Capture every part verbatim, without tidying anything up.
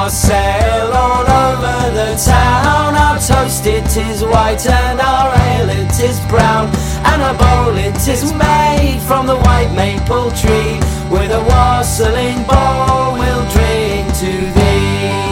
wassail all over the town. Our toast it is white and our ale it is brown, and our bowl it is made from the white maple tree. With a wassailing bowl we'll drink to thee.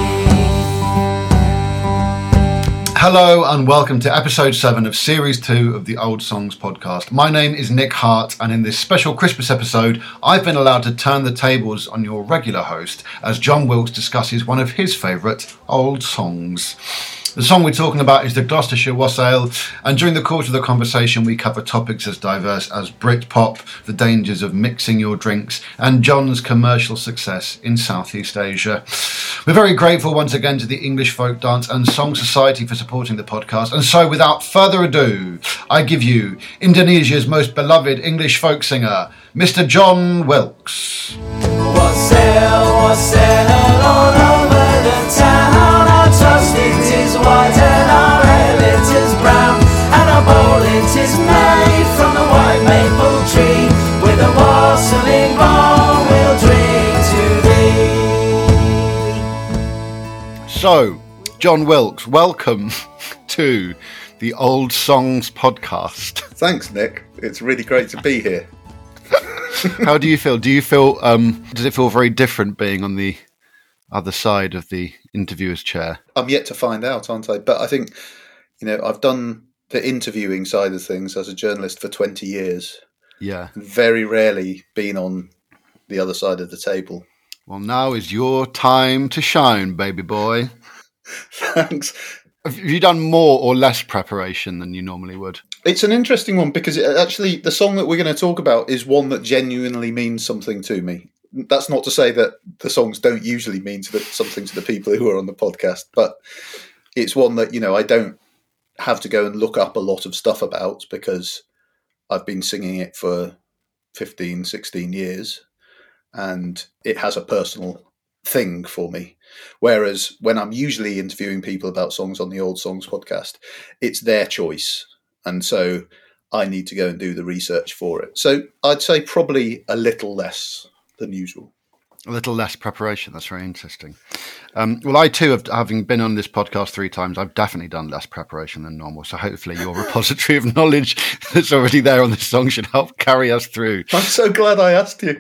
Hello and welcome to episode seven of series two of the Old Songs podcast. My name is Nick Hart, and in this special Christmas episode I've been allowed to turn the tables on your regular host as John Wilkes discusses one of his favourite old songs. The song we're talking about is the Gloucestershire Wassail, and during the course of the conversation we cover topics as diverse as Britpop, the dangers of mixing your drinks, and John's commercial success in Southeast Asia. We're very grateful once again to the English Folk Dance and Song Society for supporting the podcast, and so without further ado, I give you Indonesia's most beloved English folk singer, Mister John Wilkes. Wassail, wassail all over the town. Our toast it is white and our ale it is brown, and our bowl it is made from the white maple tree. With a wassailing bowl we'll drink to thee. So, John Wilkes, welcome to the Old Songs podcast. Thanks, Nick. It's really great to be here. How do you feel? Do you feel, um, does it feel very different being on the other side of the interviewer's chair? I'm yet to find out, aren't I? But I think, you know, I've done the interviewing side of things as a journalist for twenty years. Yeah. Very rarely been on the other side of the table. Well, now is your time to shine, baby boy. Thanks. Have you done more or less preparation than you normally would? It's an interesting one because it actually, the song that we're going to talk about is one that genuinely means something to me. That's not to say that the songs don't usually mean to the, something to the people who are on the podcast, but it's one that, you know, I don't have to go and look up a lot of stuff about because I've been singing it for fifteen, sixteen years and it has a personal thing for me. Whereas when I'm usually interviewing people about songs on the Old Songs podcast, it's their choice. And so I need to go and do the research for it. So I'd say probably a little less than usual. A little less preparation. That's very interesting. Um, well, I too, have, having been on this podcast three times, I've definitely done less preparation than normal. So hopefully your repository of knowledge that's already there on this song should help carry us through. I'm so glad I asked you.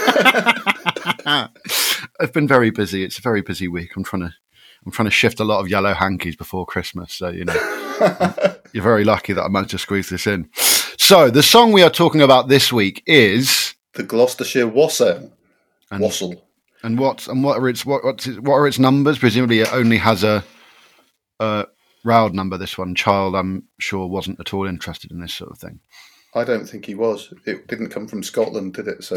I've been very busy. It's a very busy week. I'm trying to, I'm trying to shift a lot of yellow hankies before Christmas. So, you know, you're very lucky that I managed to squeeze this in. So the song we are talking about this week is the Gloucestershire Wassail. And, Wassel. And what and what are its what what's its, what are its numbers? Presumably, it only has a, a round number. This one, Child, I'm sure, wasn't at all interested in this sort of thing. I don't think he was. It didn't come from Scotland, did it? So,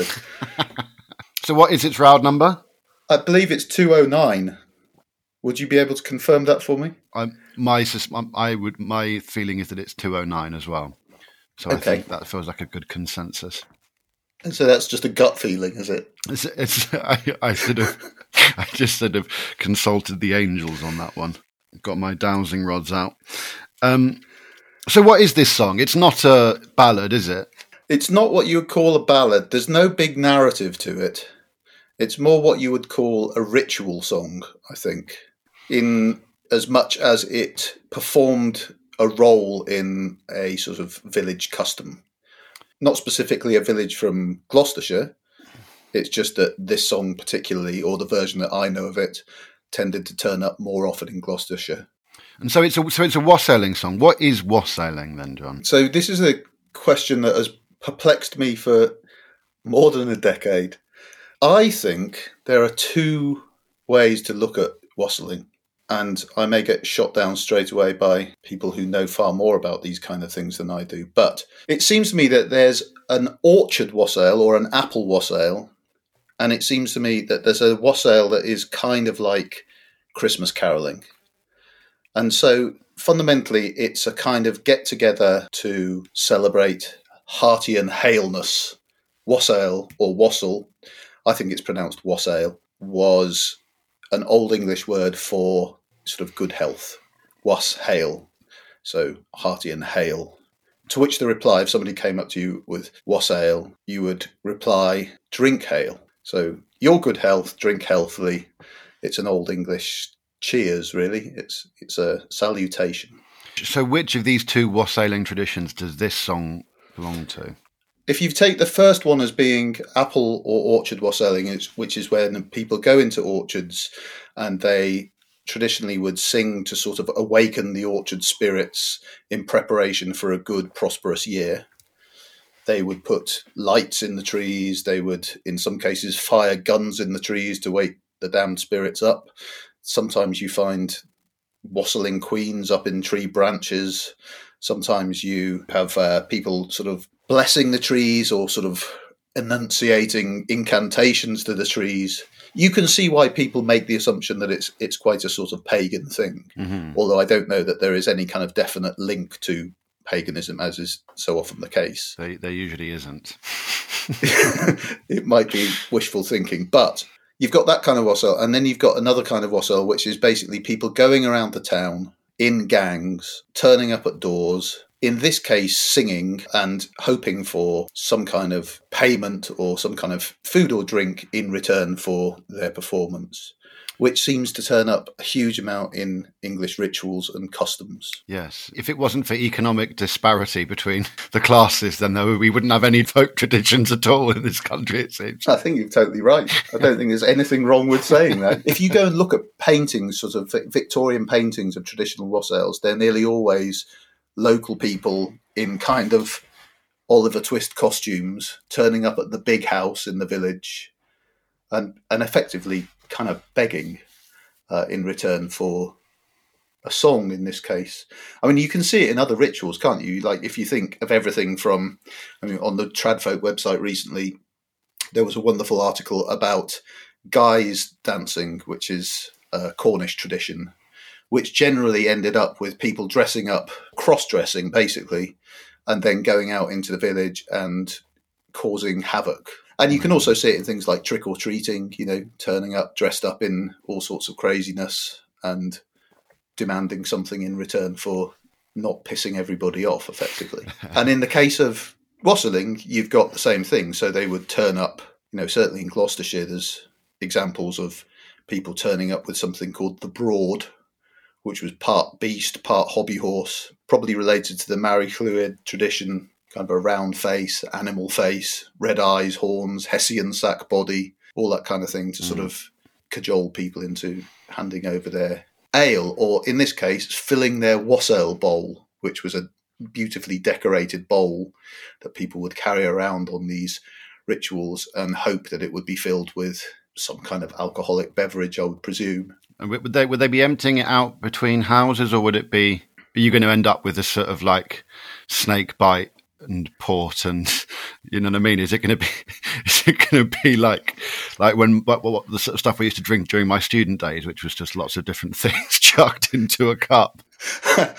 so what is its round number? I believe it's two oh nine. Would you be able to confirm that for me? I my I would my feeling is that it's two oh nine as well. So okay. I think that feels like a good consensus. And so that's just a gut feeling, is it? It's, it's I, I sort of, I just sort of consulted the angels on that one. Got my dowsing rods out. Um, so what is this song? It's not a ballad, is it? It's not what you would call a ballad. There's no big narrative to it. It's more what you would call a ritual song, I think, in as much as it performed a role in a sort of village custom. Not specifically a village from Gloucestershire. It's just that this song particularly, or the version that I know of it, tended to turn up more often in Gloucestershire. And so it's a so it's a wassailing song. What is wassailing then, John? So this is a question that has perplexed me for more than a decade. I think there are two ways to look at wassailing. And I may get shot down straight away by people who know far more about these kind of things than I do. But it seems to me that there's an orchard wassail or an apple wassail. And it seems to me that there's a wassail that is kind of like Christmas caroling. And so fundamentally, it's a kind of get together to celebrate hearty and haleness. Wassail or wassail, I think it's pronounced wassail, was an Old English word for sort of good health. Was hail. So hearty and hale. To which the reply, if somebody came up to you with wassail, you would reply, drink hale. So your good health, drink healthily. it's an old English cheers, really. It's it's a salutation. So which of these two wassailing traditions does this song belong to? If you take the first one as being apple or orchard wassailing, which is when people go into orchards and they traditionally would sing to sort of awaken the orchard spirits in preparation for a good, prosperous year. They would put lights in the trees. They would, in some cases, fire guns in the trees to wake the damned spirits up. Sometimes you find wassailing queens up in tree branches. Sometimes you have uh, people sort of blessing the trees or sort of enunciating incantations to the trees. You can see why people make the assumption that it's it's quite a sort of pagan thing, mm-hmm. although I don't know that there is any kind of definite link to paganism, as is so often the case. There, there usually isn't. It might be wishful thinking, but you've got that kind of wassail, and then you've got another kind of wassail, which is basically people going around the town in gangs, turning up at doors, in this case singing and hoping for some kind of payment or some kind of food or drink in return for their performance, which seems to turn up a huge amount in English rituals and customs. Yes. If it wasn't for economic disparity between the classes, then there, we wouldn't have any folk traditions at all in this country, it seems. I think you're totally right. I don't think there's anything wrong with saying that. If you go and look at paintings, sort of Victorian paintings of traditional wassails, they're nearly always local people in kind of Oliver Twist costumes turning up at the big house in the village and, and effectively kind of begging uh, in return for a song in this case. I mean, you can see it in other rituals, can't you? Like if you think of everything from, I mean, on the Tradfolk website recently, there was a wonderful article about guys dancing, which is a Cornish tradition, which generally ended up with people dressing up, cross-dressing basically, and then going out into the village and causing havoc. And you can also see it in things like trick-or-treating, you know, turning up, dressed up in all sorts of craziness and demanding something in return for not pissing everybody off, effectively. And in the case of wassailing, you've got the same thing. So they would turn up, you know, certainly in Gloucestershire, there's examples of people turning up with something called the Broad, which was part beast, part hobby horse, probably related to the Mary Lwyd tradition, kind of a round face, animal face, red eyes, horns, Hessian sack body, all that kind of thing to mm. sort of cajole people into handing over their ale, or in this case, filling their wassail bowl, which was a beautifully decorated bowl that people would carry around on these rituals and hope that it would be filled with some kind of alcoholic beverage, I would presume. And would they would they be emptying it out between houses, or would it be, are you going to end up with a sort of like snake bite and port and, you know what I mean? Is it going to be, is it going to be like, like when, what, what the sort of stuff we used to drink during my student days, which was just lots of different things chucked into a cup? uh,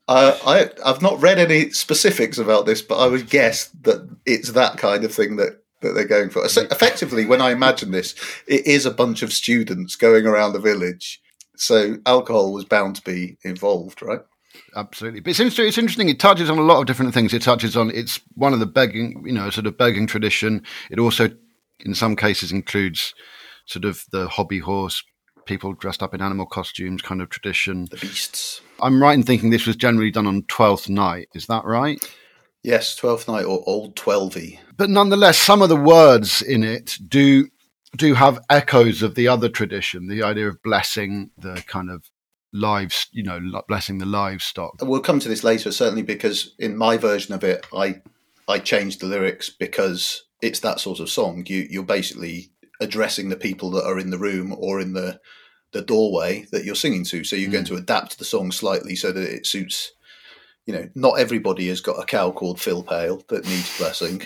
I, I've not read any specifics about this, but I would guess that it's that kind of thing that that they're going for. So effectively, when I imagine this, it is a bunch of students going around the village. So alcohol was bound to be involved, right? Absolutely. But it's interesting, it's interesting. It touches on a lot of different things. It touches on, it's one of the begging, you know, sort of begging tradition. It also, in some cases, includes sort of the hobby horse, people dressed up in animal costumes kind of tradition. The beasts. I'm right in thinking this was generally done on Twelfth Night. Is that right? Yes, Twelfth Night or Old Twelvey. But nonetheless, some of the words in it do do have echoes of the other tradition, the idea of blessing the kind of lives, you know, blessing the livestock. We'll come to this later, certainly, because in my version of it, I I changed the lyrics because it's that sort of song. You, you're basically addressing the people that are in the room or in the, the doorway that you're singing to. So you're mm. going to adapt the song slightly so that it suits... You know, not everybody has got a cow called Phil Pale that needs blessing,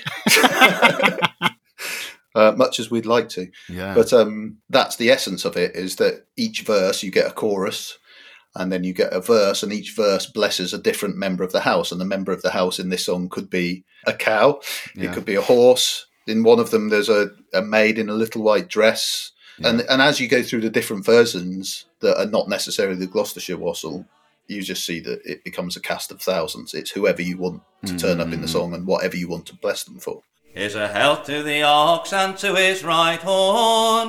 uh, much as we'd like to. Yeah. But um, that's the essence of it, is that each verse you get a chorus and then you get a verse, and each verse blesses a different member of the house. And the member of the house in this song could be a cow, yeah. It could be a horse. In one of them, there's a, a maid in a little white dress. Yeah. And, and as you go through the different versions that are not necessarily the Gloucestershire wassail, you just see that it becomes a cast of thousands. It's whoever you want to turn up in the song and whatever you want to bless them for. Here's a health to the ox and to his right horn.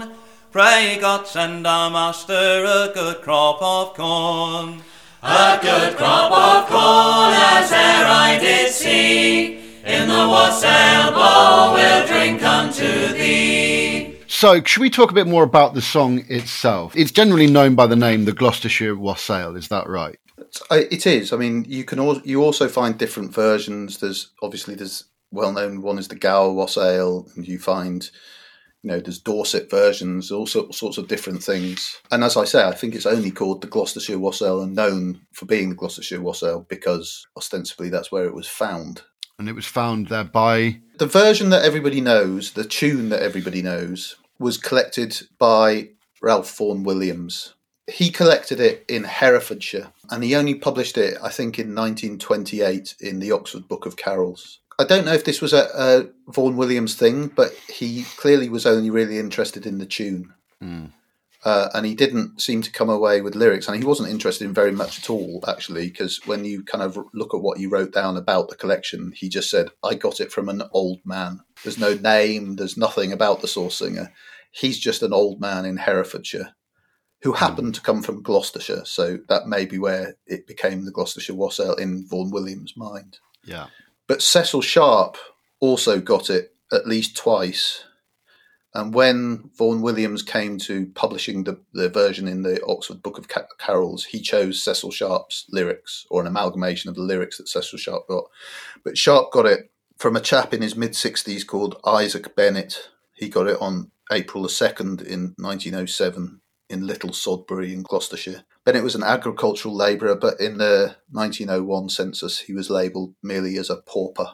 Pray God send our master a good crop of corn. A good crop of corn as e'er I did see. In the wassail bowl we'll drink unto thee. So, should we talk a bit more about the song itself? It's generally known by the name the Gloucestershire Wassail, is that right? It is. I mean, you can al- you also find different versions. There's obviously there's well-known one is the Gower Wassail, and you find, you know, there's Dorset versions, all sorts, sorts of different things. And as I say, I think it's only called the Gloucestershire Wassail and known for being the Gloucestershire Wassail because ostensibly that's where it was found. And it was found there by... The version that everybody knows, the tune that everybody knows, was collected by Ralph Vaughan Williams. He collected it in Herefordshire, and he only published it, I think, in nineteen twenty-eight in the Oxford Book of Carols. I don't know if this was a, a Vaughan Williams thing, but he clearly was only really interested in the tune. Mm. Uh, and he didn't seem to come away with lyrics, and he wasn't interested in very much at all, actually, because when you kind of look at what he wrote down about the collection, he just said, I got it from an old man. There's no name, there's nothing about the source singer. He's just an old man in Herefordshire who happened to come from Gloucestershire, so that may be where it became the Gloucestershire Wassail in Vaughan Williams' mind. Yeah. But Cecil Sharp also got it at least twice. And when Vaughan Williams came to publishing the, the version in the Oxford Book of Carols, he chose Cecil Sharp's lyrics, or an amalgamation of the lyrics that Cecil Sharp got. But Sharp got it from a chap in his mid-sixties called Isaac Bennett. He got it on April the second in nineteen oh seven in Little Sodbury in Gloucestershire. Bennett was an agricultural labourer, but in the nineteen oh one census, he was labelled merely as a pauper.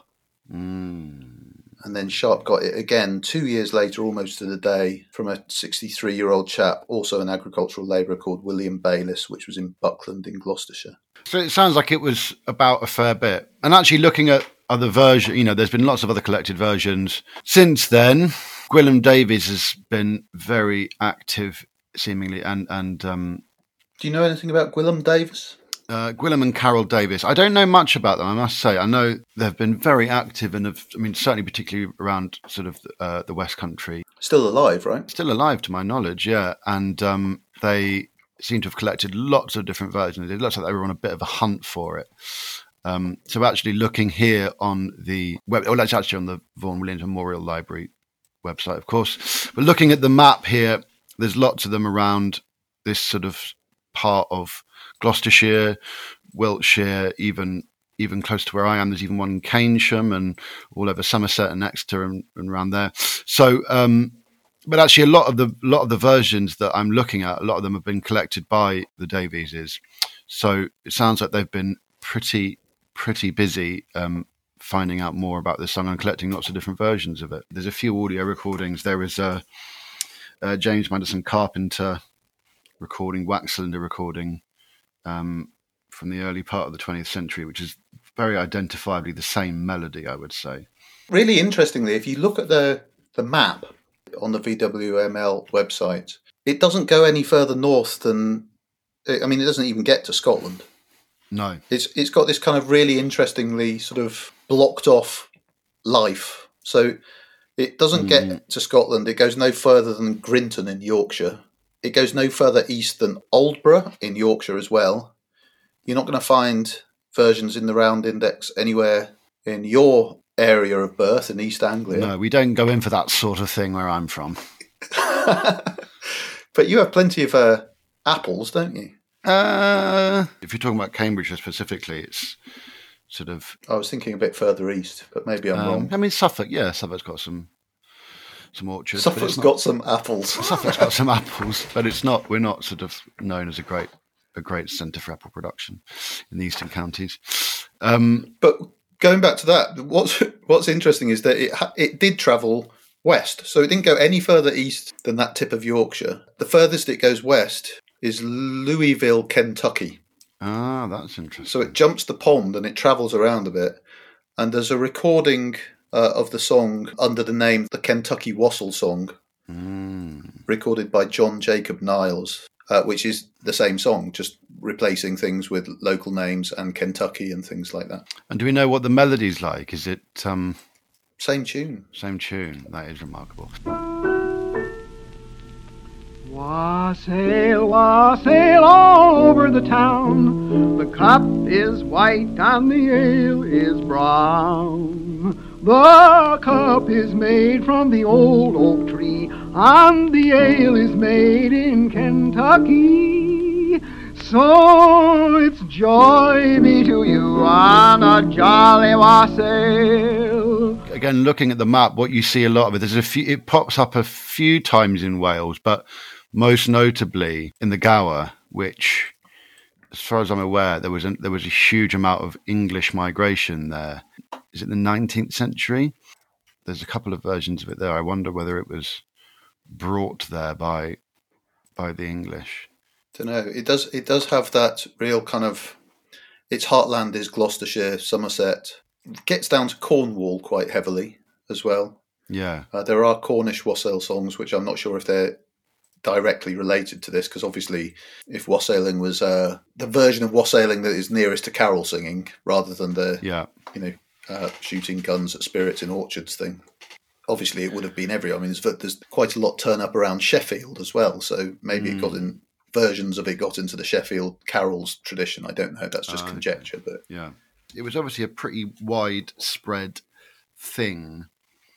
Mm. And then Sharp got it again two years later, almost to the day, from a sixty-three-year-old chap, also an agricultural labourer called William Bayliss, which was in Buckland in Gloucestershire. So it sounds like it was about a fair bit. And actually looking at other versions, you know, there's been lots of other collected versions. Since then, Gwilym Davies has been very active, seemingly, and... and um, Do you know anything about Gwilym Davies? Uh, Gwilym and Carol Davies. I don't know much about them, I must say. I know they've been very active and have, I mean, certainly particularly around sort of uh, the West Country. Still alive, right? Still alive, to my knowledge, yeah. And um, they seem to have collected lots of different versions. It looks like they were on a bit of a hunt for it. Um, so actually looking here on the web, well, that's actually on the Vaughan Williams Memorial Library website, of course. But looking at the map here, there's lots of them around this sort of part of Gloucestershire, Wiltshire, even even close to where I am. There's even one in Keynsham and all over Somerset and Exeter and, and around there. So, um, but actually, a lot of the lot of the versions that I'm looking at, a lot of them have been collected by the Davieses. So it sounds like they've been pretty pretty busy um, finding out more about this song and collecting lots of different versions of it. There's a few audio recordings. There is a, a James Madison Carpenter recording, wax cylinder recording. Um, from the early part of the twentieth century, which is very identifiably the same melody, I would say. Really interestingly, if you look at the, the map on the V W M L website, it doesn't go any further north than, I mean, it doesn't even get to Scotland. No. It's It's got this kind of really interestingly sort of blocked off life. So it doesn't mm. get to Scotland. It goes no further than Grinton in Yorkshire. It goes no further east than Aldborough in Yorkshire as well. You're not going to find versions in the round index anywhere in your area of birth in East Anglia. No, we don't go in for that sort of thing where I'm from. But you have plenty of uh, apples, don't you? Uh, if you're talking about Cambridgeshire specifically, it's sort of... I was thinking a bit further east, but maybe I'm um, wrong. I mean, Suffolk, yeah, Suffolk's got some... some orchards. Suffolk's not, got some apples. Suffolk's got some apples, but it's not. We're not sort of known as a great, a great centre for apple production in the eastern counties. Um, but going back to that, what's what's interesting is that it it did travel west, so it didn't go any further east than that tip of Yorkshire. The furthest it goes west is Louisville, Kentucky. Ah, that's interesting. So it jumps the pond and it travels around a bit, and there's a recording. Uh, of the song under the name The Kentucky Wassail Song, mm. recorded by John Jacob Niles, uh, which is the same song, just replacing things with local names and Kentucky and things like that. And do we know what the melody's like? Is it... Um, same tune. Same tune. That is remarkable. Wassail, wassail all over the town. The cup is white and the ale is brown. The cup is made from the old oak tree, and the ale is made in Kentucky. So it's joy be to you on a jolly wassail. Again, looking at the map, what you see a lot of it, there's a few, it pops up a few times in Wales, but most notably in the Gower, which, as far as I'm aware, there was a, there was a huge amount of English migration there. Is it the nineteenth century? There's a couple of versions of it there. I wonder whether it was brought there by by the English. Don't know. It does. It does have that real kind of. Its heartland is Gloucestershire, Somerset. It gets down to Cornwall quite heavily as well. Yeah. Uh, there are Cornish wassail songs, which I'm not sure if they're directly related to this, because obviously, if wassailing was uh, the version of wassailing that is nearest to carol singing, rather than the yeah. you know. Uh, shooting guns at spirits in orchards thing. Obviously, it would have been everywhere. I mean, there's, there's quite a lot turn up around Sheffield as well, so maybe mm. it got in versions of it got into the Sheffield carols tradition. I don't know. That's just uh, conjecture, but yeah, it was obviously a pretty widespread thing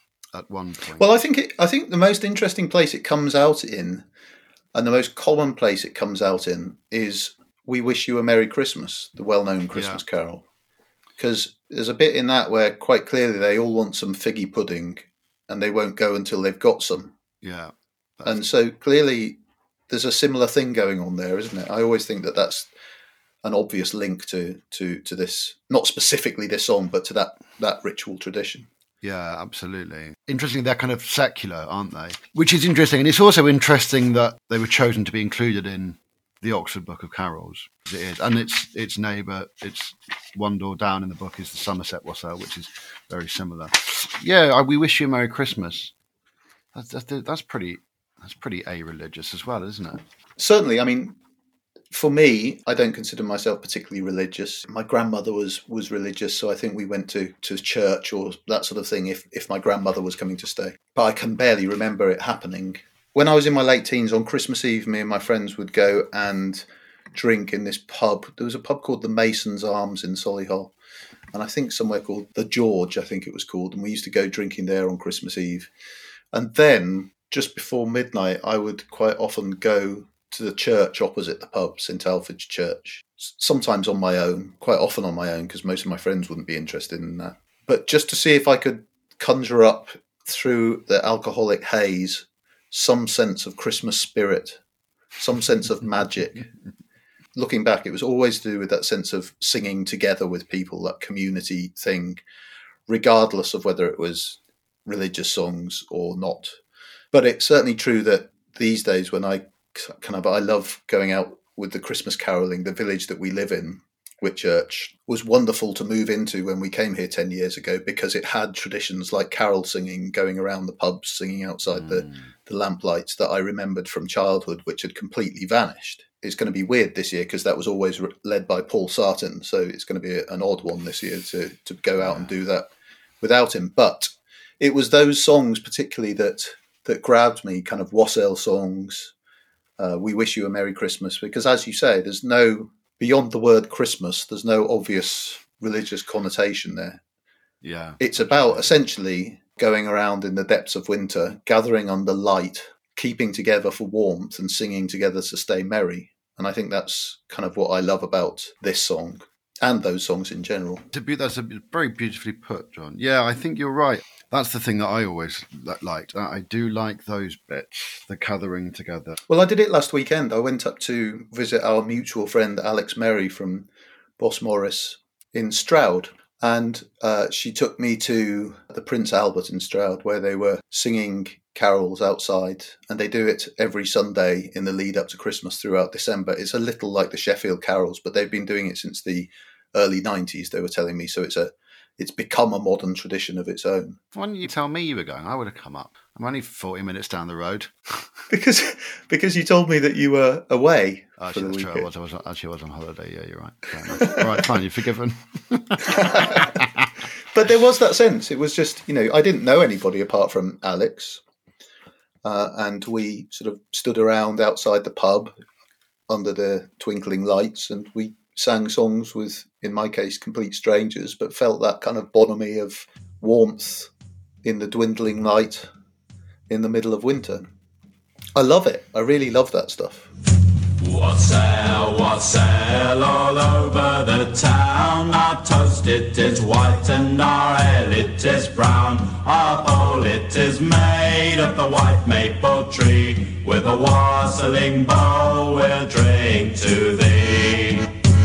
at one point. Well, I think it, I think the most interesting place it comes out in, and the most common place it comes out in, is "We Wish You a Merry Christmas," the well-known Christmas yeah. carol. Because there's a bit in that where quite clearly they all want some figgy pudding and they won't go until they've got some. Yeah. And so clearly there's a similar thing going on there, isn't it? I always think that that's an obvious link to, to, to this, not specifically this song, but to that, that ritual tradition. Yeah, absolutely. Interesting, they're kind of secular, aren't they? Which is interesting. And it's also interesting that they were chosen to be included in the Oxford Book of Carols, as it is. And its its neighbour, it's one door down in the book, is the Somerset Wassail, which is very similar. Yeah, We Wish You a Merry Christmas. That's, that's, that's pretty that's pretty a-religious as well, isn't it? Certainly. I mean, for me, I don't consider myself particularly religious. My grandmother was was religious, so I think we went to, to church or that sort of thing if, if my grandmother was coming to stay. But I can barely remember it happening. When I was in my late teens, on Christmas Eve, me and my friends would go and drink in this pub. There was a pub called the Mason's Arms in Solihull, and I think somewhere called the George, I think it was called. And we used to go drinking there on Christmas Eve. And then, just before midnight, I would quite often go to the church opposite the pub, St Alfred's Church, sometimes on my own, quite often on my own, because most of my friends wouldn't be interested in that. But just to see if I could conjure up through the alcoholic haze some sense of Christmas spirit, some sense of magic. Looking back, it was always to do with that sense of singing together with people, that community thing, regardless of whether it was religious songs or not. But it's certainly true that these days, when I kind of, I love going out with the Christmas caroling, the village that we live in, Whitchurch, was wonderful to move into when we came here ten years ago, because it had traditions like carol singing, going around the pubs, singing outside mm. the, the lamplights that I remembered from childhood, which had completely vanished. It's going to be weird this year because that was always re- led by Paul Sartin, so it's going to be a, an odd one this year to, to go out and do that without him. But it was those songs particularly that, that grabbed me, kind of wassail songs, uh, We Wish You a Merry Christmas, because as you say, there's no... Beyond the word Christmas, there's no obvious religious connotation there. Yeah. It's about essentially going around in the depths of winter, gathering under light, keeping together for warmth and singing together to stay merry. And I think that's kind of what I love about this song and those songs in general. That's a very beautifully put, John. Yeah, I think you're right. That's the thing that I always liked. I do like those bits, the gathering together. Well, I did it last weekend. I went up to visit our mutual friend Alex Merry from Boss Morris in Stroud. And uh, she took me to the Prince Albert in Stroud, where they were singing carols outside. And they do it every Sunday in the lead up to Christmas throughout December. It's a little like the Sheffield carols, but they've been doing it since the early nineties, they were telling me. So it's a It's become a modern tradition of its own. Why didn't you tell me you were going? I would have come up. I'm only forty minutes down the road. because because you told me that you were away. Oh, actually, that's true. I was, I was, actually, I was on holiday. Yeah, you're right. All right, fine. You're forgiven. But there was that sense. It was just, you know, I didn't know anybody apart from Alex. uh, and we sort of stood around outside the pub under the twinkling lights, and we sang songs with, in my case, complete strangers, but felt that kind of bonhomie of warmth in the dwindling light in the middle of winter. I love it. I really love that stuff. Wassail, wassail all over the town. Our toast it is white and our ale it is brown. Our bowl it is made of the white maple tree. With a wassailing bowl we'll drink to thee.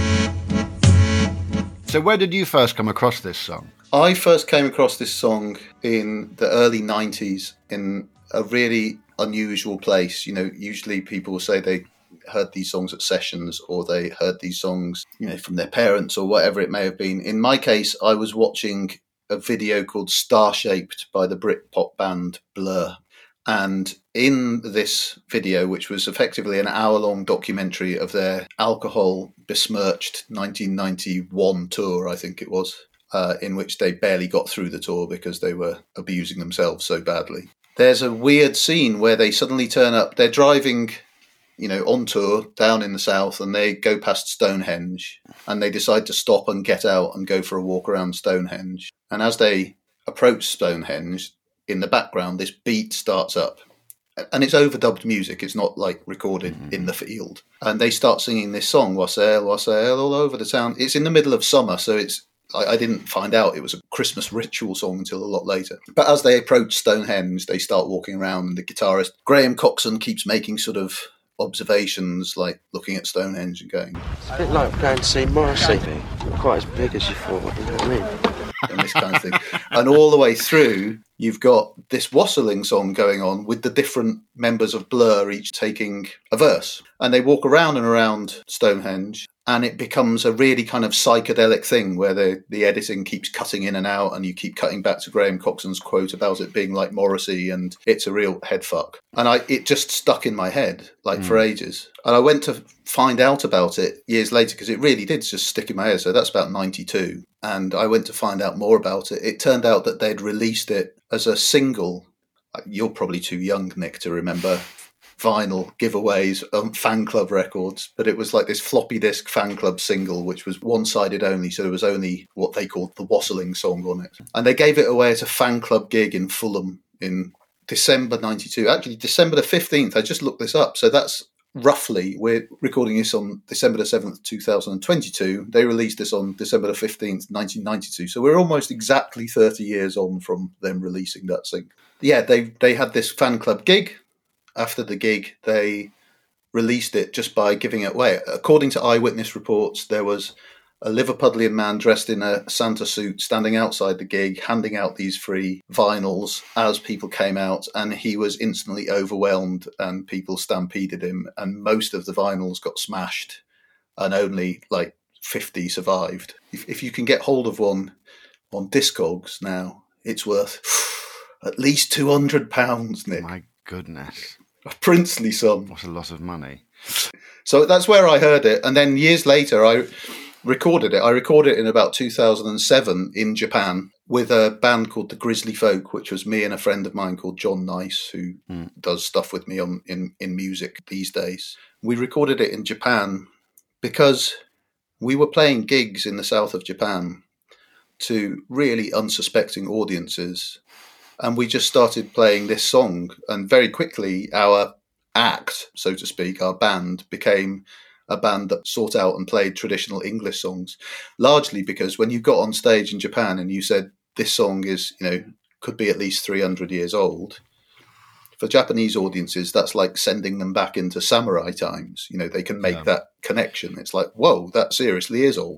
So where did you first come across this song? I first came across this song in the early nineties in a really unusual place. You know, usually people will say they heard these songs at sessions, or they heard these songs, you know, from their parents or whatever it may have been. In my case, I was watching a video called Star Shaped by the Britpop band Blur. And in this video, which was effectively an hour-long documentary of their alcohol-besmirched nineteen ninety-one tour, I think it was, uh, in which they barely got through the tour because they were abusing themselves so badly. There's a weird scene where they suddenly turn up. They're driving, you know, on tour down in the south, and they go past Stonehenge, and they decide to stop and get out and go for a walk around Stonehenge. And as they approach Stonehenge, in the background, this beat starts up, and it's overdubbed music. It's not like recorded mm-hmm. in the field. And they start singing this song, Wassail, Wassail, all over the town. It's in the middle of summer, so it's I, I didn't find out it was a Christmas ritual song until a lot later. But as they approach Stonehenge, they start walking around, and the guitarist, Graham Coxon, keeps making sort of observations, like looking at Stonehenge and going, it's a bit like going to see Morrissey. Not quite as big as you thought, you know what I mean? And this kind of thing. And all the way through, you've got this wassailing song going on with the different members of Blur each taking a verse. And they walk around and around Stonehenge, and it becomes a really kind of psychedelic thing where the, the editing keeps cutting in and out, and you keep cutting back to Graham Coxon's quote about it being like Morrissey, and it's a real head fuck. And I it just stuck in my head, like, mm. for ages. And I went to find out about it years later, because it really did just stick in my head. So that's about ninety-two. And I went to find out more about it. It turned out that they'd released it as a single. You're probably too young, Nick, to remember vinyl giveaways on Fan Club Records, but it was like this floppy disk Fan Club single, which was one-sided only, so there was only what they called the wassailing song on it. And they gave it away at a fan club gig in Fulham in December ninety-two. Actually, December the fifteenth. I just looked this up. So that's roughly, we're recording this on December the seventh, two thousand twenty-two. They released this on December the fifteenth, nineteen ninety-two. So we're almost exactly thirty years on from them releasing that single. Yeah, they they had this fan club gig. After the gig, they released it just by giving it away. According to eyewitness reports, there was a Liverpudlian man dressed in a Santa suit standing outside the gig, handing out these free vinyls as people came out, and he was instantly overwhelmed, and people stampeded him, and most of the vinyls got smashed, and only like fifty survived. If, if you can get hold of one on Discogs now, it's worth at least two hundred pounds, Nick. My goodness. A princely sum. What a lot of money. So that's where I heard it. And then years later, I recorded it. I recorded it in about two thousand seven in Japan with a band called the Grizzly Folk, which was me and a friend of mine called John Nice, who mm. does stuff with me on in, in music these days. We recorded it in Japan because we were playing gigs in the south of Japan to really unsuspecting audiences. And we just started playing this song, and very quickly our act, so to speak, our band, became a band that sought out and played traditional English songs, largely because when you got on stage in Japan and you said, this song is, you know, could be at least three hundred years old, for Japanese audiences, that's like sending them back into samurai times. You know, they can make yeah. that connection. It's like, whoa, that seriously is old.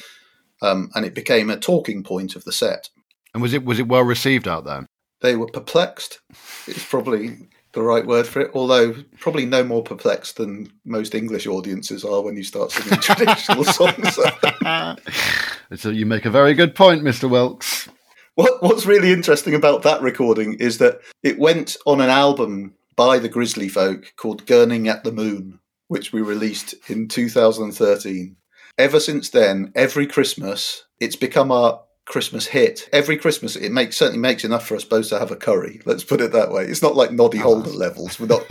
Um, and it became a talking point of the set. And was it was it well received out there? They were perplexed. It's probably the right word for it, although probably no more perplexed than most English audiences are when you start singing traditional songs. So you make a very good point, Mister Wilkes. What, what's really interesting about that recording is that it went on an album by the Grizzly Folk called Gurning at the Moon, which we released in two thousand thirteen. Ever since then, every Christmas, it's become our Christmas hit. Every Christmas, it makes certainly makes enough for us both to have a curry. Let's put it that way. It's not like Noddy Holder levels. We're not,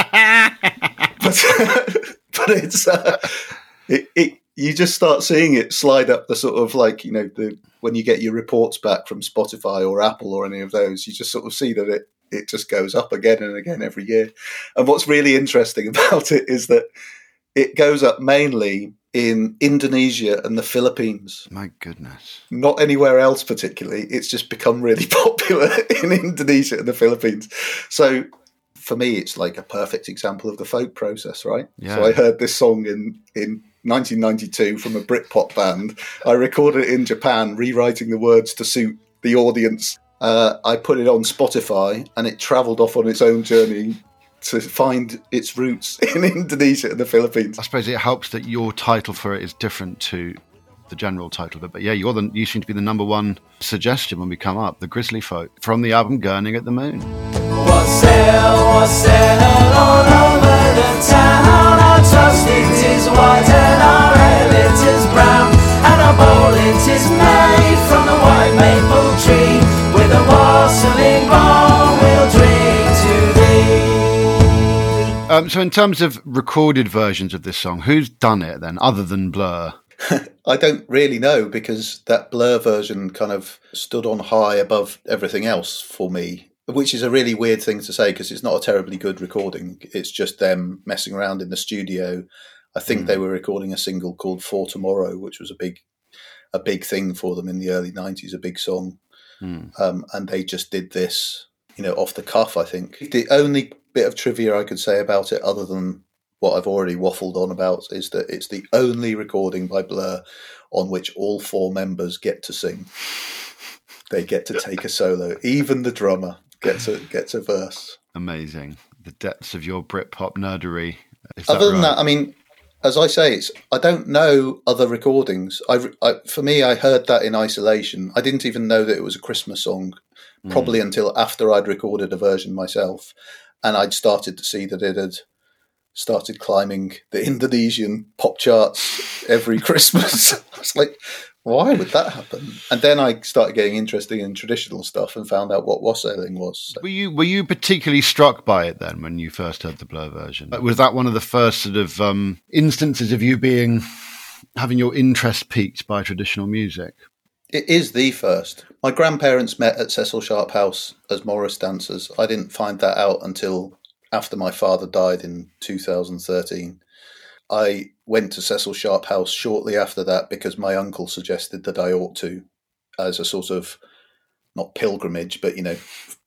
but, but it's uh, it, it. You just start seeing it slide up the sort of like, you know, the when you get your reports back from Spotify or Apple or any of those, you just sort of see that it it just goes up again and again every year. And what's really interesting about it is that it goes up mainly in Indonesia and the Philippines. My goodness. Not anywhere else particularly. It's just become really popular in Indonesia and the Philippines. So for me, it's like a perfect example of the folk process, right? Yeah. So I heard this song in, in nineteen ninety-two from a Britpop band. I recorded it in Japan, rewriting the words to suit the audience. Uh, I put it on Spotify and it travelled off on its own journey to find its roots in Indonesia and the Philippines. I suppose it helps that your title for it is different to the general title of it. But yeah, you're the, you seem to be the number one suggestion when we come up, The Grizzly Folk, from the album Gurning at the Moon. Wassail, wassail all over the town. Our trust it is white and our ale it is brown, and our bowl it is made from the white maple tree. With a wassailing bowl we'll drink to thee. Um, so in terms of recorded versions of this song, who's done it then, other than Blur? I don't really know, because that Blur version kind of stood on high above everything else for me, which is a really weird thing to say because it's not a terribly good recording. It's just them messing around in the studio. I think mm. they were recording a single called For Tomorrow, which was a big a big thing for them in the early nineties, a big song. Mm. Um, and they just did this, you know, off the cuff, I think. The only bit of trivia I could say about it, other than what I've already waffled on about, is that it's the only recording by Blur on which all four members get to sing. They get to take a solo. Even the drummer gets a gets a verse. Amazing. The depths of your Britpop nerdery. Is Other that than right? that, I mean, as I say, it's I don't know other recordings. I, I for me, I heard that in isolation. I didn't even know that it was a Christmas song, probably mm. until after I'd recorded a version myself, and I'd started to see that it had started climbing the Indonesian pop charts every Christmas. I was like, why would that happen? And then I started getting interested in traditional stuff and found out what wassailing was. So. Were you were you particularly struck by it then when you first heard the Blur version? Was that one of the first sort of um, instances of you being having your interest piqued by traditional music? It is the first. My grandparents met at Cecil Sharp House as Morris dancers. I didn't find that out until after my father died in two thousand thirteen. I went to Cecil Sharp House shortly after that because my uncle suggested that I ought to, as a sort of, not pilgrimage, but, you know,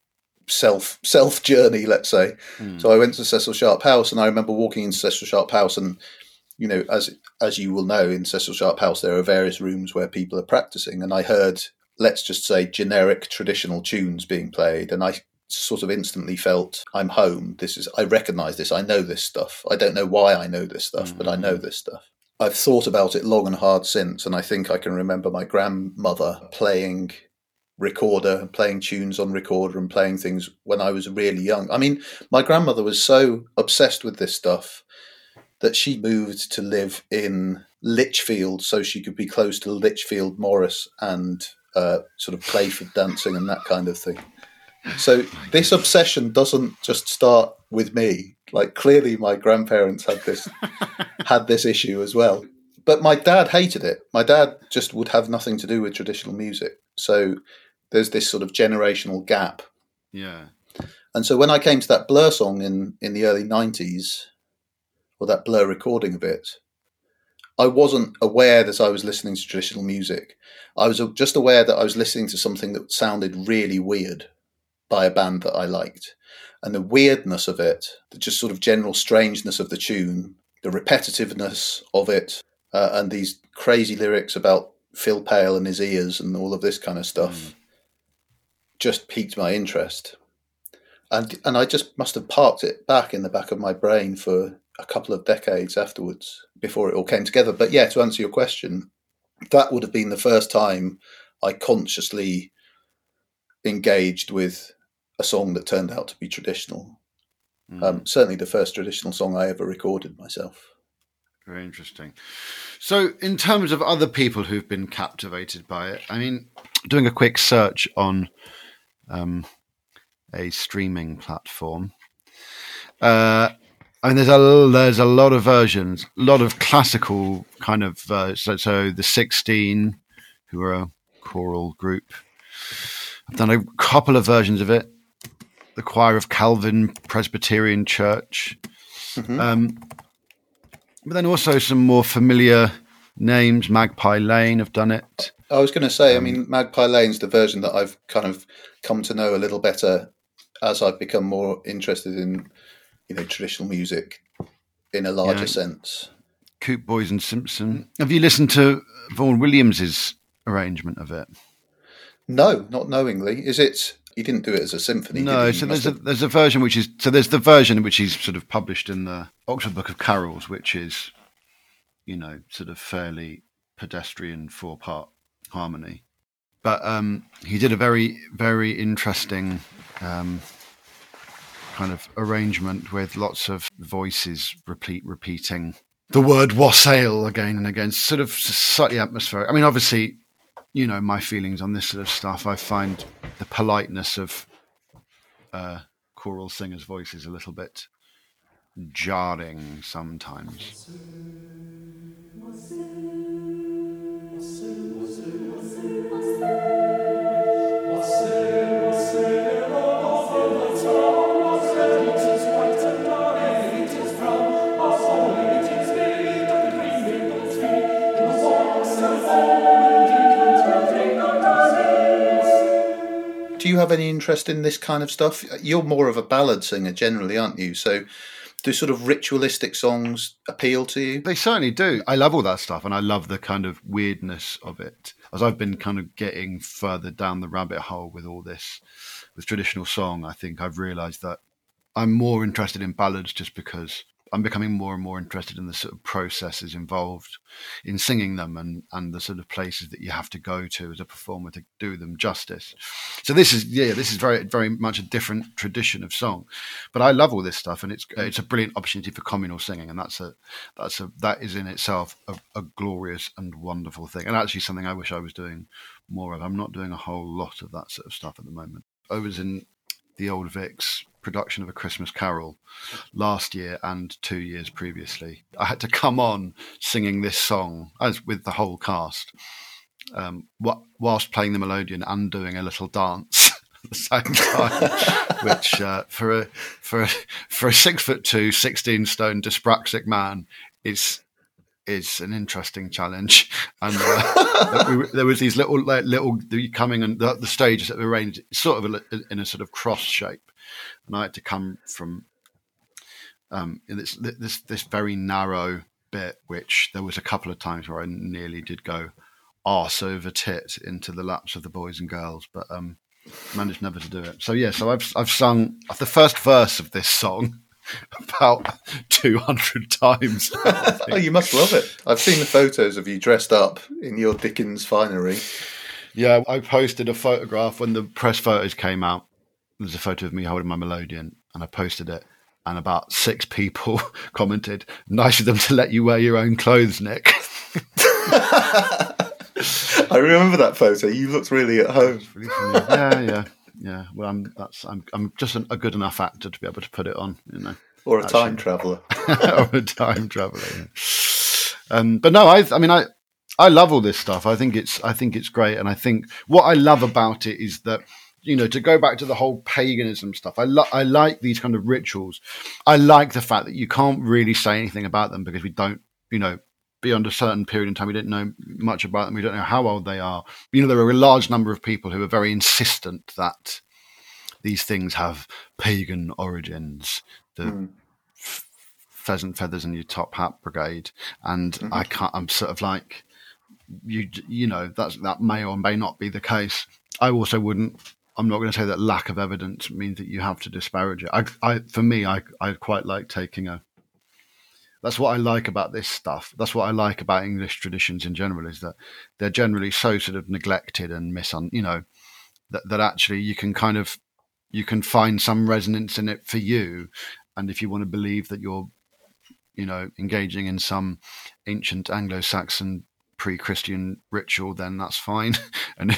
self self journey, let's say. Mm. So I went to Cecil Sharp House, and I remember walking into Cecil Sharp House, and, you know, as as you will know, in Cecil Sharp House there are various rooms where people are practicing, and I heard, let's just say, generic traditional tunes being played, and I sort of instantly felt, I'm home. This is, I recognise this. I know this stuff. I don't know why I know this stuff, mm-hmm. but I know this stuff. I've thought about it long and hard since, and I think I can remember my grandmother playing recorder, playing tunes on recorder and playing things when I was really young. I mean, my grandmother was so obsessed with this stuff that she moved to live in Lichfield so she could be close to Lichfield Morris and uh, sort of play for dancing and that kind of thing. So this obsession doesn't just start with me. Like, clearly my grandparents had this had this issue as well. But my dad hated it. My dad just would have nothing to do with traditional music. So there's this sort of generational gap. Yeah. And so when I came to that Blur song in, in the early nineties, or that Blur recording of it, I wasn't aware that I was listening to traditional music. I was just aware that I was listening to something that sounded really weird by a band that I liked. And the weirdness of it, the just sort of general strangeness of the tune, the repetitiveness of it, uh, and these crazy lyrics about Phil Pale and his ears and all of this kind of stuff mm. just piqued my interest. And and I just must have parked it back in the back of my brain for a couple of decades afterwards before it all came together. But yeah, to answer your question, that would have been the first time I consciously engaged with a song that turned out to be traditional. Mm. Um, certainly the first traditional song I ever recorded myself. Very interesting. So in terms of other people who've been captivated by it, I mean, doing a quick search on um, a streaming platform. Uh, I mean, there's a there's a lot of versions, a lot of classical kind of. Uh, so, so the sixteen, who are a choral group, I've done a couple of versions of it. The Choir of Calvin Presbyterian Church, mm-hmm. um, but then also some more familiar names. Magpie Lane have done it. I was going to say, um, I mean, Magpie Lane's the version that I've kind of come to know a little better as I've become more interested in, you know, traditional music in a larger yeah. sense. Coop Boys and Simpson. Have you listened to Vaughan Williams's arrangement of it? No, not knowingly. Is it? He didn't do it as a symphony. No, so there's a there's a version which is so there's the version which he's sort of published in the Oxford Book of Carols, which is, you know, sort of fairly pedestrian four part harmony. But um, he did a very very interesting um, kind of arrangement with lots of voices repeat repeating the word wassail again and again, sort of slightly atmospheric. I mean, obviously, you know, my feelings on this sort of stuff, I find the politeness of uh, choral singers' voices a little bit jarring sometimes. Do you have any interest in this kind of stuff? You're more of a ballad singer generally, aren't you? So do sort of ritualistic songs appeal to you? They certainly do. I love all that stuff, and I love the kind of weirdness of it. As I've been kind of getting further down the rabbit hole with all this, with traditional song, I think I've realised that I'm more interested in ballads just because I'm becoming more and more interested in the sort of processes involved in singing them and, and the sort of places that you have to go to as a performer to do them justice. So this is, yeah, this is very, very much a different tradition of song, but I love all this stuff, and it's it's a brilliant opportunity for communal singing, and that's a that's a that is in itself a, a glorious and wonderful thing, and actually something I wish I was doing more of. I'm not doing a whole lot of that sort of stuff at the moment. I was in the Old Vics production of A Christmas Carol last year and two years previously. I had to come on singing this song as with the whole cast, um, whilst playing the melodeon and doing a little dance at the same time, which uh, for a for a, for a six foot two, sixteen stone dyspraxic man is is an interesting challenge. And uh, we, there was these little like, little coming and the, the stages that were arranged sort of a, in a sort of cross shape, and I had to come from um, in this this this very narrow bit, which there was a couple of times where I nearly did go arse over tit into the laps of the boys and girls, but um, managed never to do it. So yeah, so I've I've sung the first verse of this song about two hundred times. Oh, you must love it. I've seen the photos of you dressed up in your Dickens finery. Yeah, I posted a photograph when the press photos came out. There's a photo of me holding my melodeon, and I posted it, and about six people commented, "Nice of them to let you wear your own clothes, Nick." I remember that photo. You looked really at home. Really funny. Yeah, yeah. Yeah, well, I'm that's I'm I'm just an, a good enough actor to be able to put it on, you know, or a actually. time traveller, or a time traveller. Yeah. Um, but no, I I mean I I love all this stuff. I think it's I think it's great, and I think what I love about it is that, you know, to go back to the whole paganism stuff, I lo- I like these kind of rituals. I like the fact that you can't really say anything about them because we don't, you know, beyond a certain period in time, we don't know much about them. We don't know how old they are. You know, there are a large number of people who are very insistent that these things have pagan origins. The mm. f- pheasant feathers in your top hat brigade, and mm-hmm. I can't. I'm sort of like, you, you know, that's that may or may not be the case. I also wouldn't. I'm not going to say that lack of evidence means that you have to disparage it. I, I for me, I, I quite like taking a. That's what I like about this stuff. That's what I like about English traditions in general, is that they're generally so sort of neglected and misun, you know, that, that actually you can kind of, you can find some resonance in it for you. And if you want to believe that you're, you know, engaging in some ancient Anglo-Saxon pre-Christian ritual, then that's fine. And if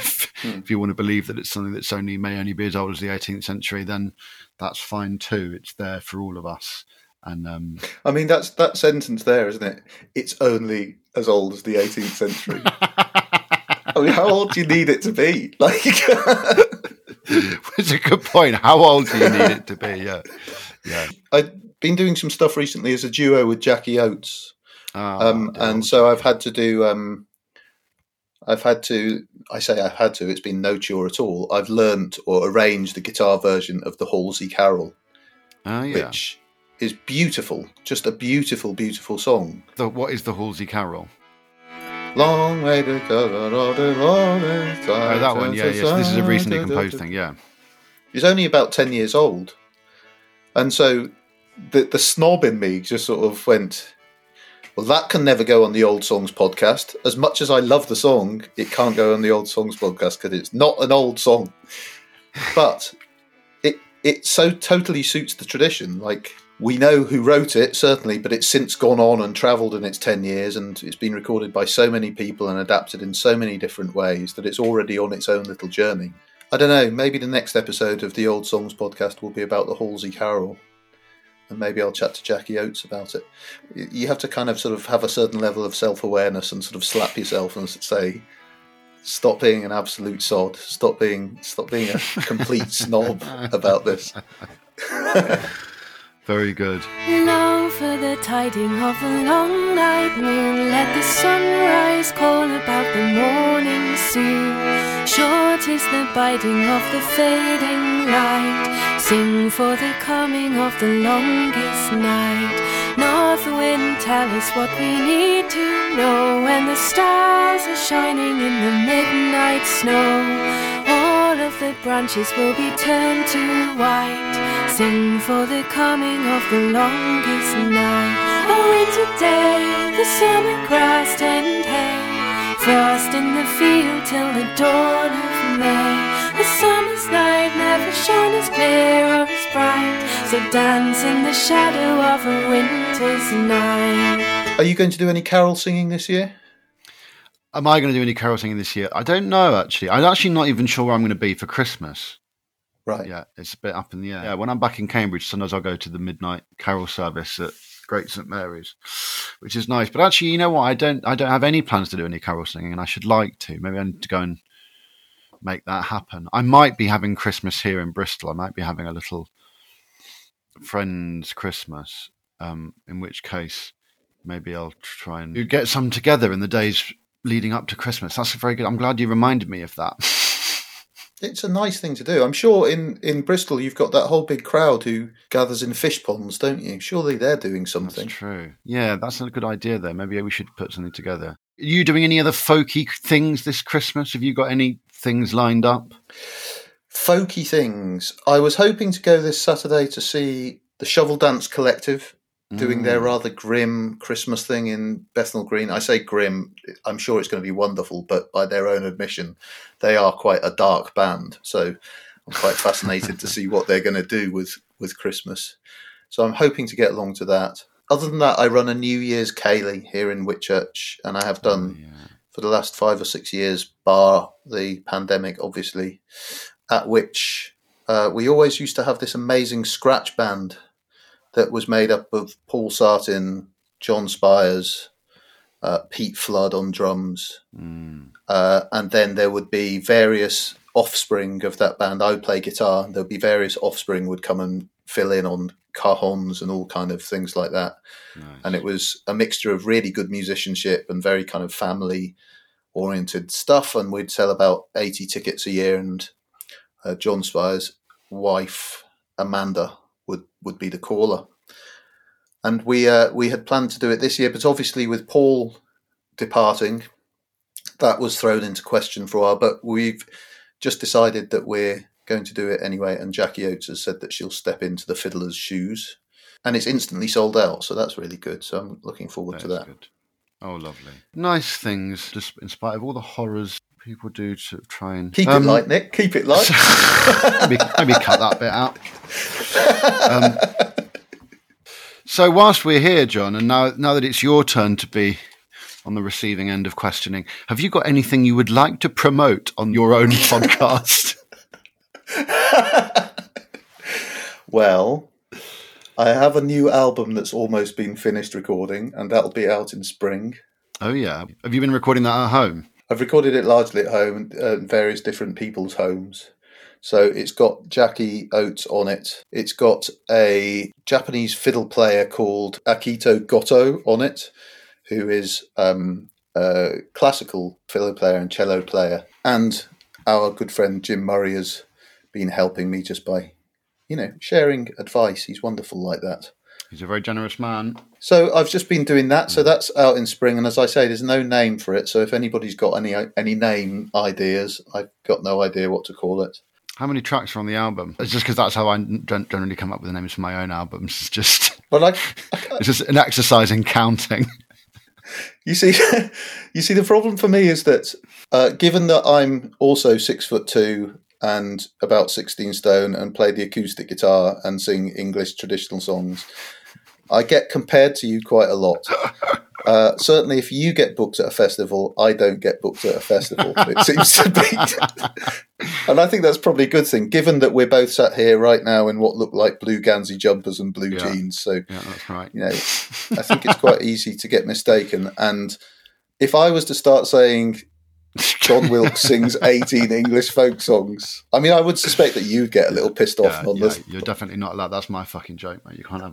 mm. if you want to believe that it's something that's only may only be as old as the eighteenth century, then that's fine too. It's there for all of us. And um, I mean, that's that sentence there, isn't it? It's only as old as the eighteenth century. I mean, how old do you need it to be? Like, it's a good point. How old do you need it to be? Yeah, yeah. I've been doing some stuff recently as a duo with Jackie Oates, oh, um, and so I've had to do. Um, I've had to. I say I've had to. It's been no chore at all. I've learnt or arranged the guitar version of the Halsey Carol, oh, yeah. which is beautiful. Just a beautiful, beautiful song. The, what is the Halsey Carol? Long way to go. Oh, that one, yeah, yes. This is a recently composed thing, yeah. He's only about ten years old. And so the the snob in me just sort of went, well, that can never go on the Old Songs podcast. As much as I love the song, it can't go on the Old Songs podcast because it's not an old song. But it it so totally suits the tradition. Like, we know who wrote it, certainly, but it's since gone on and travelled in its ten years, and it's been recorded by so many people and adapted in so many different ways that it's already on its own little journey. I don't know, maybe the next episode of the Old Songs podcast will be about the Halsey Carol, and maybe I'll chat to Jackie Oates about it. You have to kind of sort of have a certain level of self-awareness and sort of slap yourself and say, stop being an absolute sod, stop being, stop being a complete snob about this. Very good. Long for the tiding of the long night moon, let the sunrise call about the morning soon. Short is the biding of the fading light, sing for the coming of the longest night. North wind, tell us what we need to know when the stars are shining in the midnight snow. All of the branches will be turned to white, sing for the coming of the longest night. A winter day, the summer grass and hay, frost in the field till the dawn of May. The summer's night never shone as clear or as bright, so dance in the shadow of a winter's night. Are you going to do any carol singing this year? Am I going to do any carol singing this year? I don't know, actually. I'm actually not even sure where I'm going to be for Christmas. Right. Yeah, it's a bit up in the air. Yeah, when I'm back in Cambridge, sometimes I'll go to the midnight carol service at Great Saint Mary's, which is nice. But actually, you know what? I don't I don't have any plans to do any carol singing, and I should like to. Maybe I need to go and make that happen. I might be having Christmas here in Bristol. I might be having a little friend's Christmas, um, in which case maybe I'll try and get some together in the days leading up to Christmas. That's very good. I'm glad you reminded me of that. It's a nice thing to do. I'm sure in, in Bristol you've got that whole big crowd who gathers in fish ponds, don't you? Surely they're doing something. That's true. Yeah, that's a good idea there. Maybe we should put something together. Are you doing any other folky things this Christmas? Have you got any things lined up? Folky things. I was hoping to go this Saturday to see the Shovel Dance Collective doing their rather grim Christmas thing in Bethnal Green. I say grim, I'm sure it's going to be wonderful, but by their own admission, they are quite a dark band. So I'm quite fascinated to see what they're going to do with, with Christmas. So I'm hoping to get along to that. Other than that, I run a New Year's Ceilidh here in Whitchurch, and I have done oh, yeah. for the last five or six years, bar the pandemic, obviously, at which uh, we always used to have this amazing scratch band that was made up of Paul Sartin, John Spires, uh, Pete Flood on drums. Mm. Uh, and then there would be various offspring of that band. I would play guitar, and there would be various offspring would come and fill in on cajons and all kind of things like that. Nice. And it was a mixture of really good musicianship and very kind of family-oriented stuff. And we'd sell about eighty tickets a year, and uh, John Spires' wife, Amanda, would, would be the caller. And we uh, we had planned to do it this year, but obviously with Paul departing, that was thrown into question for a while. But we've just decided that we're going to do it anyway, and Jackie Oates has said that she'll step into the fiddler's shoes. And it's instantly sold out, so that's really good. So I'm looking forward that to that. Good. Oh, lovely. Nice things, just in spite of all the horrors people do to try and... Keep um, it light, Nick. Keep it light. maybe, maybe cut that bit out. Um, so whilst we're here, John, and now now that it's your turn to be on the receiving end of questioning. Have you got anything you would like to promote on your own podcast? Well, I have a new album that's almost been finished recording, and that'll be out in spring. Oh, yeah. Have you been recording that at home? I've recorded it largely at home, uh, in various different people's homes. So it's got Jackie Oates on it. It's got a Japanese fiddle player called Akito Goto on it, who is um, a classical fiddle player and cello player. And our good friend Jim Murray has been helping me just by, you know, sharing advice. He's wonderful like that. He's a very generous man. So I've just been doing that. So that's out in spring. And as I say, there's no name for it. So if anybody's got any any name ideas, I've got no idea what to call it. How many tracks are on the album? It's just because that's how I generally come up with the names for my own albums. It's just, but I, I, it's just an exercise in counting. You see, you see, the problem for me is that uh, given that I'm also six foot two and about sixteen stone and play the acoustic guitar and sing English traditional songs, I get compared to you quite a lot. Uh, certainly, if you get booked at a festival, I don't get booked at a festival, it seems to be. And I think that's probably a good thing, given that we're both sat here right now in what look like blue Gansey jumpers and blue yeah. jeans. So, yeah, that's right. You know, I think it's quite easy to get mistaken. And if I was to start saying John Wilkes sings eighteen English folk songs, I mean, I would suspect that you'd get a little pissed off yeah, on yeah, this. You're definitely not allowed. That's my fucking joke, mate. You can't have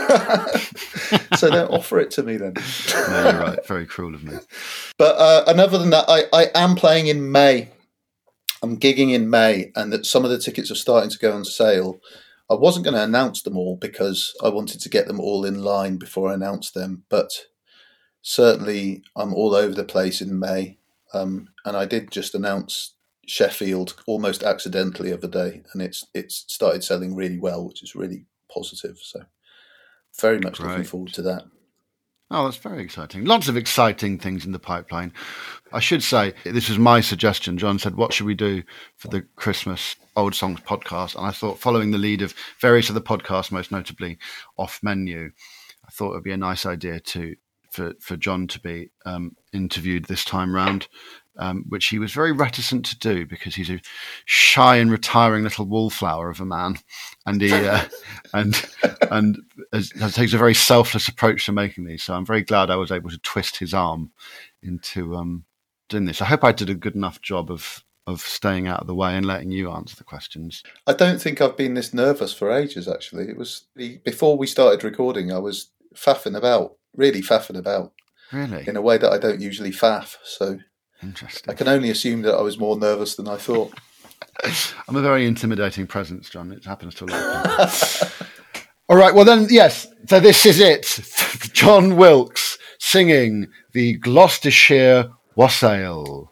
that one. So don't offer it to me then. No, you're right. Very cruel of me. But uh, and other than that, I, I am playing in May. I'm gigging in May, and that some of the tickets are starting to go on sale. I wasn't going to announce them all because I wanted to get them all in line before I announced them. But certainly, I'm all over the place in May. Um, and I did just announce Sheffield almost accidentally the other day, and it's it's started selling really well, which is really positive. So very much Great. Looking forward to that. Oh, that's very exciting. Lots of exciting things in the pipeline. I should say, this was my suggestion. John said, what should we do for the Christmas Old Songs podcast? And I thought, following the lead of various other podcasts, most notably Off Menu, I thought it would be a nice idea to for, for John to be um, interviewed this time round, um, which he was very reticent to do because he's a shy and retiring little wallflower of a man. And he uh, and and as, as takes a very selfless approach to making these. So I'm very glad I was able to twist his arm into um, doing this. I hope I did a good enough job of of staying out of the way and letting you answer the questions. I don't think I've been this nervous for ages, actually. It was before we started recording, I was faffing about, really faffing about. Really? In a way that I don't usually faff. So interesting. I can only assume that I was more nervous than I thought. I'm a very intimidating presence, John. It happens to a lot of people. All right, well then, yes. So this is it. John Wilkes singing the Gloucestershire Wassail.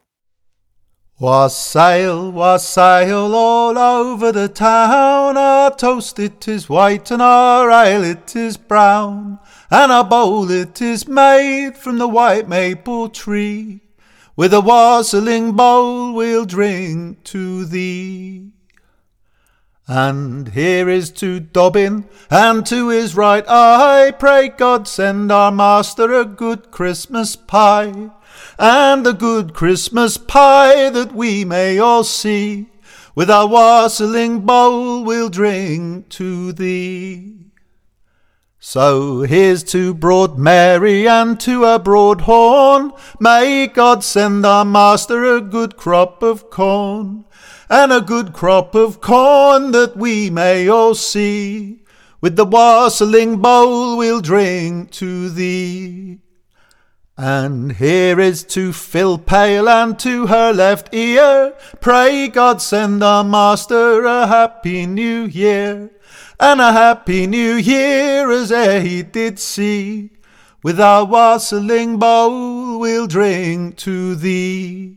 Wassail, wassail all over the town. Our toast it is white and our ale it is brown, and our bowl it is made from the white maple tree. With a wassailing bowl we'll drink to thee. And here is to Dobbin and to his right eye. Pray God send our master a good Christmas pie, and a good Christmas pie that we may all see. With our wassailing bowl we'll drink to thee. So here's to Broad Mary and to her broad horn. May God send our master a good crop of corn, and a good crop of corn that we may all see. With the wassailing bowl we'll drink to thee. And here is to Phil Pale and to her left ear. Pray God send our master a happy new year, and a happy new year as e'er he did see. With our wassailing bowl we'll drink to thee.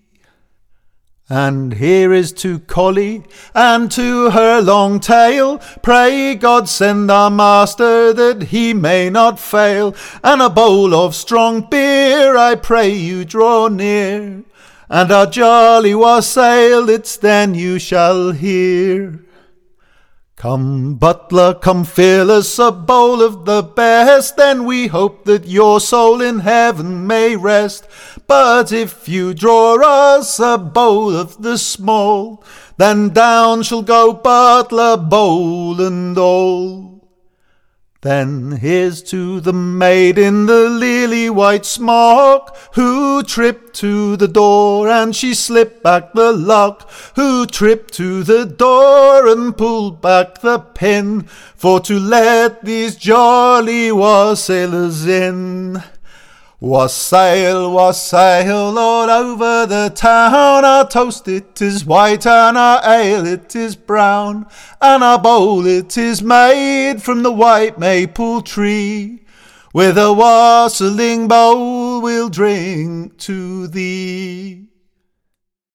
And here is to Collie and to her long tail. Pray God send our master that he may not fail, and a bowl of strong beer I pray you draw near, and our jolly wassail it's then you shall hear. Come, butler, come fill us a bowl of the best, then we hope that your soul in heaven may rest. But if you draw us a bowl of the small, then down shall go butler, bowl and all. Then here's to the maid in the lily white smock, who tripped to the door and she slipped back the lock, who tripped to the door and pulled back the pin, for to let these jolly wassailers in. Wassail, wassail all over the town, our toast it is white and our ale it is brown, and our bowl it is made from the white maple tree. With a wassailing bowl we'll drink to thee.